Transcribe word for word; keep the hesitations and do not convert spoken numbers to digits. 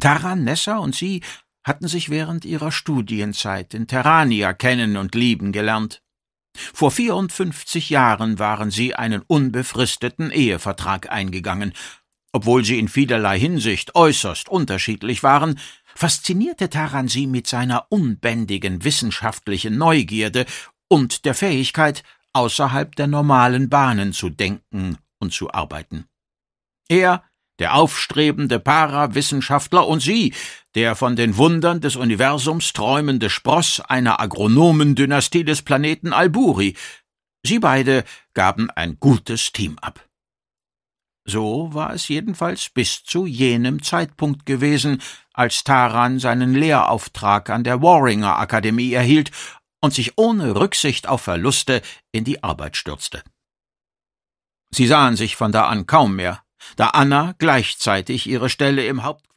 Taran, Nessa und sie hatten sich während ihrer Studienzeit in Terrania kennen und lieben gelernt. Vor vierundfünfzig Jahren waren sie einen unbefristeten Ehevertrag eingegangen. Obwohl sie in vielerlei Hinsicht äußerst unterschiedlich waren, faszinierte Taran sie mit seiner unbändigen wissenschaftlichen Neugierde und der Fähigkeit, außerhalb der normalen Bahnen zu denken und zu arbeiten. Er, der aufstrebende Parawissenschaftler, und sie, der von den Wundern des Universums träumende Spross einer Agronomendynastie des Planeten Alburi, sie beide gaben ein gutes Team ab. So war es jedenfalls bis zu jenem Zeitpunkt gewesen, als Taran seinen Lehrauftrag an der Warringer Akademie erhielt und sich ohne Rücksicht auf Verluste in die Arbeit stürzte. Sie sahen sich von da an kaum mehr, da Anna gleichzeitig ihre Stelle im Haupt